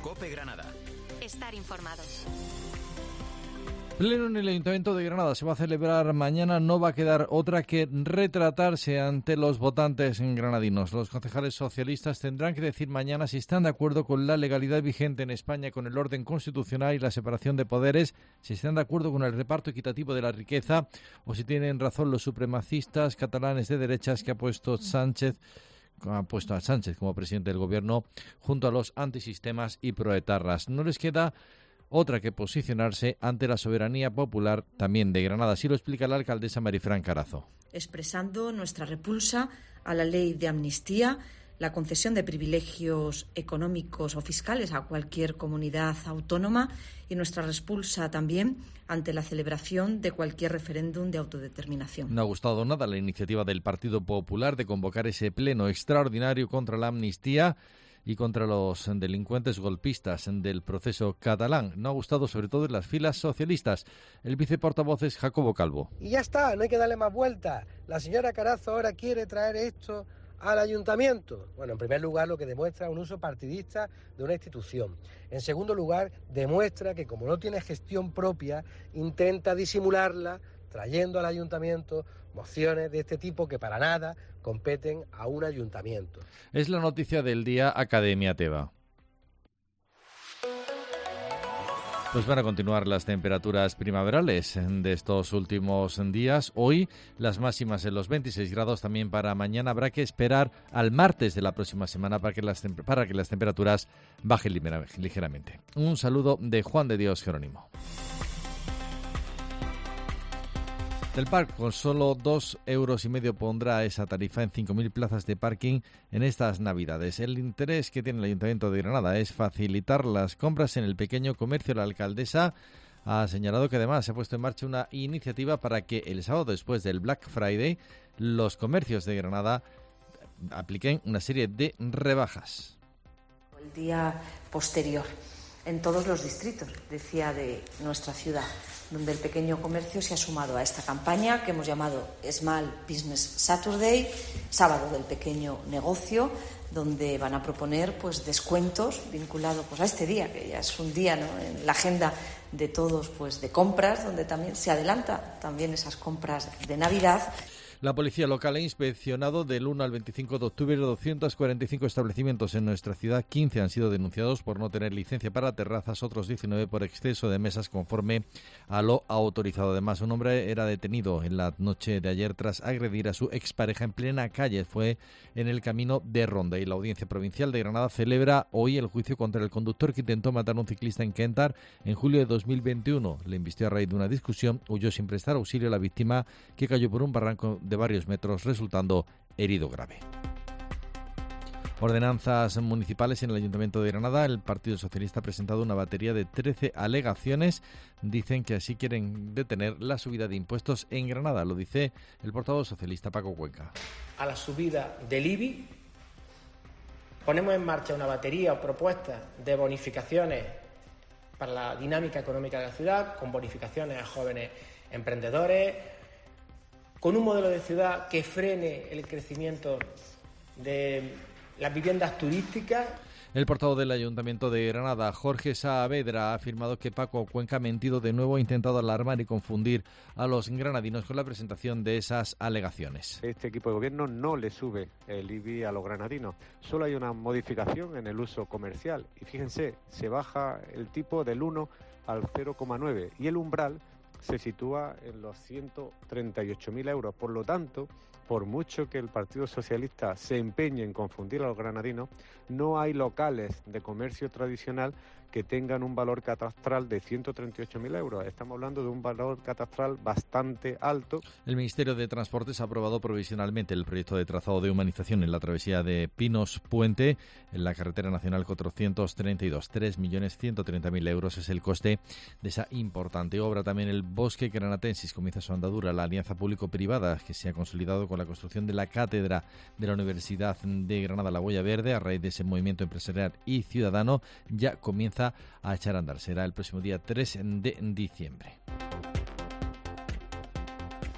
COPE Granada. Estar informados. Pleno en el Ayuntamiento de Granada se va a celebrar mañana. No va a quedar otra que retratarse ante los votantes granadinos. Los concejales socialistas tendrán que decir mañana si están de acuerdo con la legalidad vigente en España, con el orden constitucional y la separación de poderes, si están de acuerdo con el reparto equitativo de la riqueza o si tienen razón los supremacistas catalanes de derechas que ha puesto a Sánchez como presidente del gobierno junto a los antisistemas y proetarras. No les queda otra que posicionarse ante la soberanía popular también de Granada. Así lo explica la alcaldesa Marifran Carazo. Expresando nuestra repulsa a la ley de amnistía, la concesión de privilegios económicos o fiscales a cualquier comunidad autónoma y nuestra repulsa también ante la celebración de cualquier referéndum de autodeterminación. No ha gustado nada la iniciativa del Partido Popular de convocar ese pleno extraordinario contra la amnistía y contra los delincuentes golpistas del proceso catalán. No ha gustado sobre todo en las filas socialistas. El viceportavoz es Jacobo Calvo. Y ya está, no hay que darle más vueltas. La señora Carazo ahora quiere traer esto al ayuntamiento. Bueno, en primer lugar, lo que demuestra un uso partidista de una institución. En segundo lugar, demuestra que como no tiene gestión propia, intenta disimularla trayendo al ayuntamiento mociones de este tipo que para nada competen a un ayuntamiento. Es la noticia del día Academia Teba. Pues van a continuar las temperaturas primaverales de estos últimos días. Hoy las máximas en los 26 grados. También para mañana habrá que esperar al martes de la próxima semana para que las temperaturas bajen ligeramente. Un saludo de Juan de Dios Jerónimo. Del parque, con solo 2,5 euros pondrá esa tarifa en 5.000 plazas de parking en estas Navidades. El interés que tiene el Ayuntamiento de Granada es facilitar las compras en el pequeño comercio. La alcaldesa ha señalado que además se ha puesto en marcha una iniciativa para que el sábado después del Black Friday los comercios de Granada apliquen una serie de rebajas. El día posterior, en todos los distritos, decía, de nuestra ciudad, donde el pequeño comercio se ha sumado a esta campaña que hemos llamado Small Business Saturday, sábado del pequeño negocio, donde van a proponer pues descuentos vinculados pues a este día, que ya es un día, ¿no?, en la agenda de todos, pues de compras, donde también se adelanta también esas compras de Navidad. La policía local ha inspeccionado del 1 al 25 de octubre 245 establecimientos en nuestra ciudad. 15 han sido denunciados por no tener licencia para terrazas, otros 19 por exceso de mesas conforme a lo autorizado. Además, un hombre era detenido en la noche de ayer tras agredir a su expareja en plena calle. Fue en el camino de Ronda. Y la Audiencia Provincial de Granada celebra hoy el juicio contra el conductor que intentó matar a un ciclista en Kentar en julio de 2021. Le embistió a raíz de una discusión, huyó sin prestar auxilio a la víctima, que cayó por un barranco de varios metros, resultando herido grave. Ordenanzas municipales en el Ayuntamiento de Granada. El Partido Socialista ha presentado una batería de 13 alegaciones. Dicen que así quieren detener la subida de impuestos en Granada. Lo dice el portavoz socialista Paco Cuenca. A la subida del IBI ponemos en marcha una batería o propuestas de bonificaciones para la dinámica económica de la ciudad, con bonificaciones a jóvenes emprendedores, con un modelo de ciudad que frene el crecimiento de las viviendas turísticas. El portavoz del Ayuntamiento de Granada, Jorge Saavedra, ha afirmado que Paco Cuenca ha mentido de nuevo, ha intentado alarmar y confundir a los granadinos con la presentación de esas alegaciones. Este equipo de gobierno no le sube el IBI a los granadinos, solo hay una modificación en el uso comercial y fíjense, se baja el tipo del 1 al 0,9 y el umbral se sitúa en los 138.000 euros. Por lo tanto, por mucho que el Partido Socialista se empeñe en confundir a los granadinos, no hay locales de comercio tradicional que tengan un valor catastral de 138.000 euros. Estamos hablando de un valor catastral bastante alto. El Ministerio de Transportes ha aprobado provisionalmente el proyecto de trazado de humanización en la travesía de Pinos Puente, en la carretera nacional 432. 3.130.000 euros es el coste de esa importante obra. También el Bosque Granatensis comienza su andadura. La alianza público-privada que se ha consolidado con la construcción de la cátedra de la Universidad de Granada, la Huella Verde, a raíz de ese movimiento empresarial y ciudadano, ya comienza a echar a andar. Será el próximo día 3 de diciembre.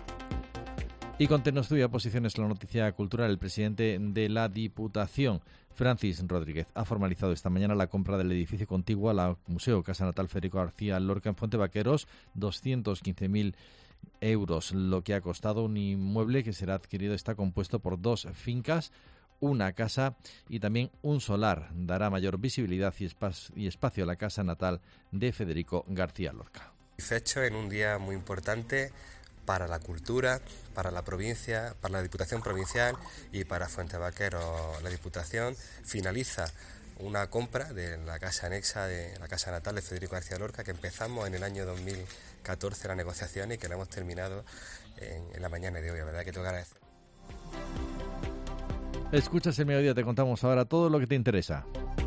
Y con Tecnostudio Posiciones, la noticia cultural, el presidente de la Diputación, Francis Rodríguez ha formalizado esta mañana la compra del edificio contiguo al Museo Casa Natal Federico García Lorca en Fuente Vaqueros, 215.000 euros, lo que ha costado. Un inmueble que será adquirido está compuesto por 2 fincas, una casa y también un solar. Dará mayor visibilidad y espacio a la casa natal de Federico García Lorca. Fecho en un día muy importante para la cultura, para la provincia, para la Diputación Provincial y para Fuente Vaqueros. La Diputación finaliza una compra de la casa anexa de la casa natal de Federico García Lorca, que empezamos en el año 2014 la negociación y que la hemos terminado en la mañana de hoy. La verdad que tengo que agradecer. Escuchas El Mediodía, te contamos ahora todo lo que te interesa.